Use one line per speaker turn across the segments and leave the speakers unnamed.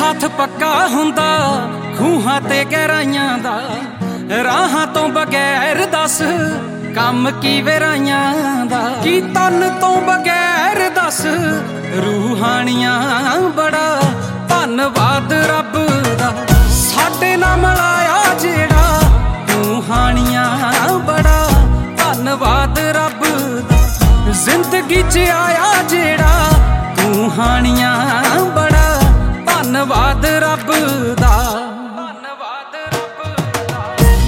ਸਾਥ ਪੱਕਾ ਹੁੰਦਾ ਖੂਹਾਂ ਤੇ ਗਹਿਰਾਈਆਂ ਦਾ। ਰਾਹਾਂ ਤੋਂ ਬਗੈਰ ਦੱਸ ਕੰਮ ਕੀ ਵੈਰਾਈਆਂ ਦਾ। ਕੀ ਤਨ ਤੋਂ ਬਗੈਰ ਦੱਸ ਰੂਹਾਨੀਆਂ। ਬੜਾ ਧੰਨਵਾਦ ਰੱਬ ਦਾ ਸਾਡੇ ਨਾਲ ਮਿਲਾਇਆ ਜਿਹੜਾ ਤੂੰ ਹਾਣੀਆਂ। ਬੜਾ ਧੰਨਵਾਦ ਰੱਬ ਦਾ ਜ਼ਿੰਦਗੀ 'ਚ ਆਇਆ ਜਿਹੜਾ ਤੂੰ ਹਾਣੀਆਂ। ਬੜਾ ਧੰਨਵਾਦ ਰੱਬ ਦਾ। ਧੰਨਵਾਦ ਰੱਬ ਦਾ।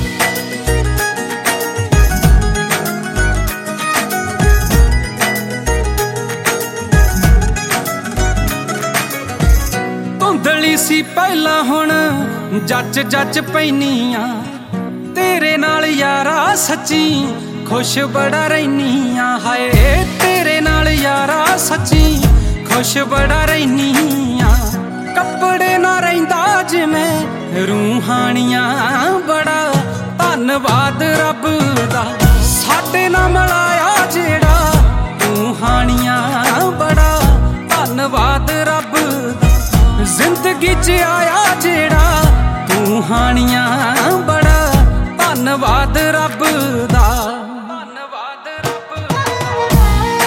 ਧੁੰਦਲੀ ਸੀ ਪਹਿਲਾਂ ਹੁਣ ਜੱਜ ਪੈਨੀਆਂ। ਤੇਰੇ ਨਾਲ ਯਾਰਾ ਸੱਚੀ ਖੁਸ਼ ਬੜਾ ਰਹਿਨੀ ਆ। ਹਾਏ ਤੇਰੇ ਨਾਲ ਯਾਰਾ ਸੱਚੀ ਖੁਸ਼ ਬੜਾ ਰਹਿਨੀ ਆ। ਕੱਪੜੇ ਨਾ ਰਹਿੰਦਾ ਜਿਵੇਂ ਰੂਹਾਨੀਆਂ। ਬੜਾ ਧੰਨਵਾਦ ਰੱਬ ਦਾ ਸਾਡੇ ਨਾਲ ਮਿਲਾਇਆ ਜਿਹੜਾ ਤੂੰ ਹਾਣੀਆਂ। ਬੜਾ ਧੰਨਵਾਦ ਰੱਬ ਦਾ ਜ਼ਿੰਦਗੀ 'ਚ ਆਇਆ ਜਿਹੜਾ ਤੂੰ ਹਾਣੀਆਂ। ਬੜਾ ਧੰਨਵਾਦ ਰੱਬ ਦਾ। ਧੰਨਵਾਦ ਰੱਬ ਦਾ।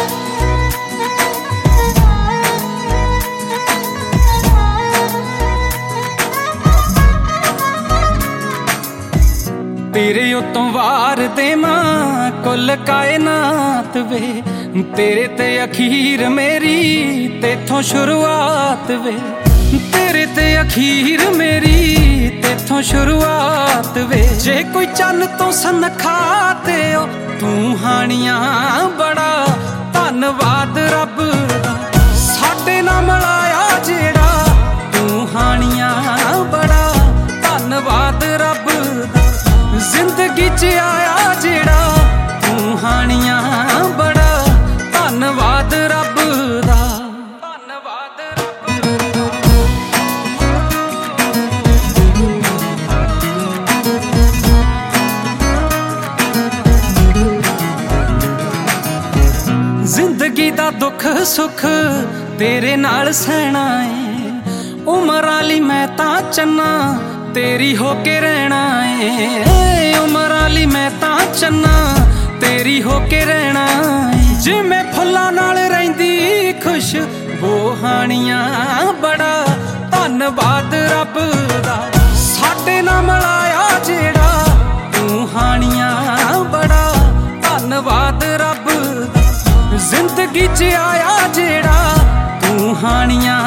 ਤੇਰੇ ਉਤੋਂ ਵਾਰ ਦੇਵਾਂ ਕੁੱਲ ਕਾਇਨਾਤ ਵੇ। ਤੇਰੇ ਤੇ ਅਖੀਰ ਮੇਰੀ ਤੇਥੋਂ ਸ਼ੁਰੂਆਤ ਵੇ। ਤੇਰੇ ਤੇ ਅਖੀਰ ਮੇਰੀ ਤੇਥੋਂ ਸ਼ੁਰੂਆਤ ਵੇ। ਜੇ ਕੋਈ ਚੰਨ ਤੋਂ ਸਨਖਾ ਤੇ ਉਹ ਤੂੰ ਹਾਣੀਆਂ। ਬੜਾ ਧੰਨਵਾਦ ਰੱਬ ਦਾ ਸਾਡੇ ਨਾਲ ਮਿਲਾਇਆ ਜਿਹੜਾ ਤੂੰ ਹਾਣੀਆਂ। ਬੜਾ ਧੰਨਵਾਦ ਰੱਬ ਦਾ ਜ਼ਿੰਦਗੀ 'ਚ ਆਇਆ ਜਿਹੜਾ ਤੂੰ ਹਾਣੀਆਂ। ਬੜਾ ਧੰਨਵਾਦ ਰੱਬ ਦਾ। ਧੰਨਵਾਦ ਰੱਬ ਦਾ। ਜ਼ਿੰਦਗੀ ਦਾ ਦੁੱਖ ਸੁੱਖ ਤੇਰੇ ਨਾਲ ਸਹਿਣਾ ਏ। ਉਮਰ ਵਾਲੀ ਮੈਂ ਤਾਂ ਚੰਨਾ ਤੇਰੀ ਹੋ ਕੇ ਰਹਿਣਾ ਏ। ਉਮਰ ਵਾਲੀ ਮੈਂ ਤਾਂ ਚੰਨਾ ਤੇਰੀ ਹੋ ਕੇ ਰਹਿਣਾ ਏ। ਜਿਵੇਂ ਫੁੱਲਾਂ ਨਾਲ ਰਹਿੰਦੀ ਖੁਸ਼ ਬੋਹਾਣੀਆਂ। ਬੜਾ ਧੰਨਵਾਦ ਰੱਬ ਦਾ ਸਾਡੇ ਨਾਲ ਮਿਲਾਇਆ ਜਿਹੜਾ ਤੂੰ ਹਾਣੀਆਂ। ਬੜਾ ਧੰਨਵਾਦ ਰੱਬ ਦਾ ਜ਼ਿੰਦਗੀ 'ਚ ਆਇਆ ਜਿਹੜਾ ਤੂੰ ਹਾਣੀਆਂ।